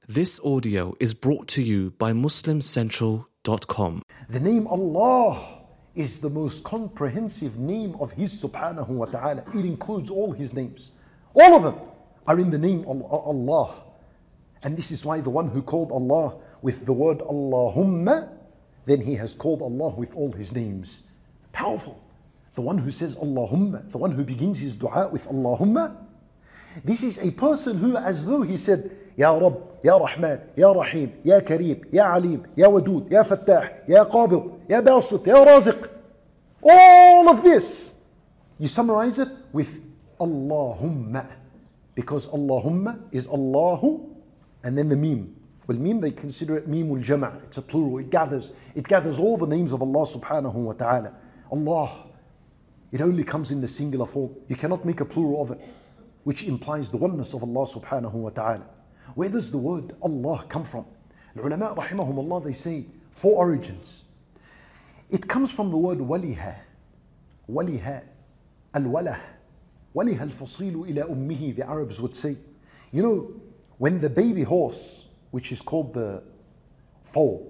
This audio is brought to you by MuslimCentral.com. The name Allah is the most comprehensive name of His subhanahu wa ta'ala. It includes all His names. All of them are in the name Allah. And this is why the one who called Allah with the word Allahumma, then he has called Allah with all His names. Powerful. The one who says Allahumma, the one who begins his dua with Allahumma, this is a person who, as though he said, Ya Rabb, Ya Rahman, Ya Rahim, Ya Kareem, Ya Alim, Ya Wadud, Ya Fattah, Ya Qabid, Ya Basit, Ya Raziq. All of this, you summarize it with Allahumma. Because Allahumma is Allahu and then the meme. Well, meme, they consider it meemul jama'. It's a plural. It gathers all the names of Allah subhanahu wa ta'ala. Allah, it only comes in the singular form. You cannot make a plural of it, which implies the oneness of Allah subhanahu wa ta'ala. Where does the word Allah come from? The ulama rahimahumullah, they say 4 origins. It comes from the word waliha. Waliha, al-walah. Waliha al-fasilu ila ummihi, the Arabs would say. You know, when the baby horse, which is called the foal,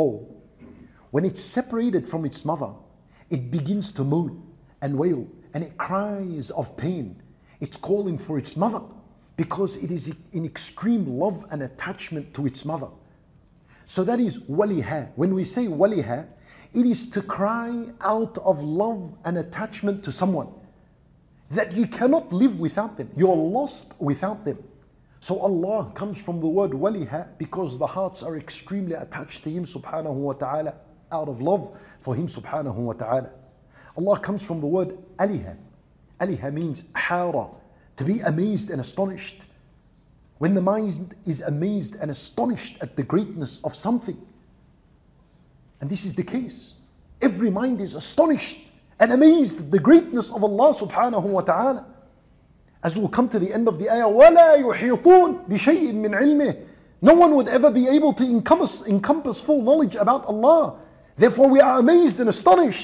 when it's separated from its mother, it begins to moan and wail, and it cries of pain. It's calling for its mother because it is in extreme love and attachment to its mother. So that is waliha. When we say waliha, it is to cry out of love and attachment to someone that you cannot live without them. You're lost without them. So Allah comes from the word waliha because the hearts are extremely attached to Him subhanahu wa ta'ala out of love for Him subhanahu wa ta'ala. Allah comes from the word aliha. Aliha means hara, to be amazed and astonished. When the mind is amazed and astonished at the greatness of something, and this is the case, every mind is astonished and amazed at the greatness of Allah subhanahu wa ta'ala. As we'll come to the end of the ayah, وَلَا يُحِيطُونَ بِشَيْءٍ مِّنْ عِلْمِهِ. No one would ever be able to encompass full knowledge about Allah. Therefore we are amazed and astonished.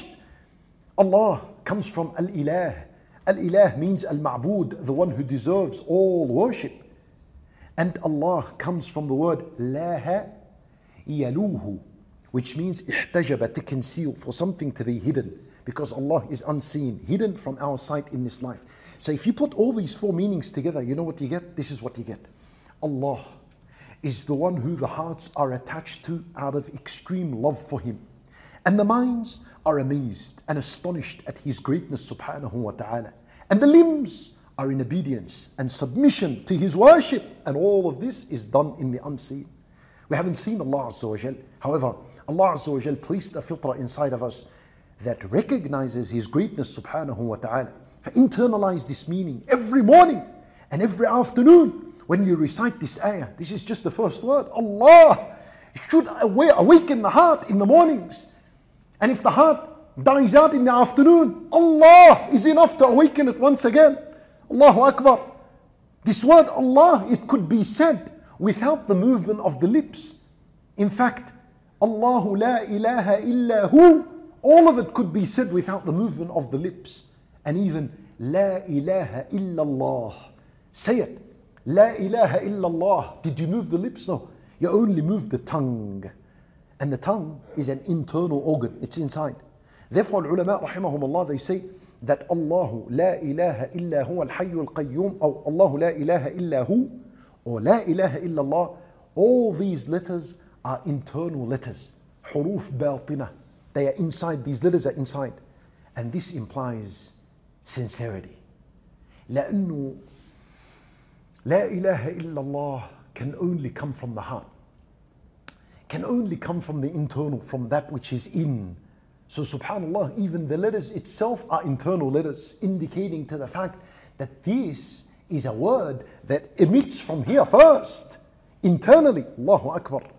Allah comes from Al-Ilah. Al-Ilah means Al-Ma'bud, the one who deserves all worship. And Allah comes from the word Laha yaluhu, which means ihtajaba, to conceal, for something to be hidden. Because Allah is unseen, hidden from our sight in this life. So if you put all these 4 meanings together, you know what you get? This is what you get. Allah is the one who the hearts are attached to out of extreme love for Him. And the minds are amazed and astonished at His greatness subhanahu wa ta'ala. And the limbs are in obedience and submission to His worship. And all of this is done in the unseen. We haven't seen Allah Azza wa Jal. However, Allah Azza wa Jal placed a fitrah inside of us that recognizes His greatness subhanahu wa ta'ala. Internalize this meaning every morning and every afternoon when you recite this ayah. This is just the first word. Allah should awaken the heart in the mornings. And if the heart dies out in the afternoon, Allah is enough to awaken it once again. Allahu Akbar. This word Allah, it could be said without the movement of the lips. In fact, Allahu la ilaha illa hu, all of it could be said without the movement of the lips. And even La ilaha illallah. Say it. La ilaha illallah. Did you move the lips? No. You only move the tongue. And the tongue is an internal organ. It's inside. Therefore, ulama rahimahumullah, they say that Allahu la ilaha illa huwa al-hayyul qayyum, or Allahu la ilaha illa hu, or la ilaha illallah. All these letters are internal letters. Huruf batina. They are inside. These letters are inside. And this implies sincerity. لأنه لا إله إلا الله can only come from the heart. Can only come from the internal, from that which is in. So subhanallah, even the letters itself are internal letters, indicating to the fact that this is a word that emits from here first, internally. Allahu Akbar.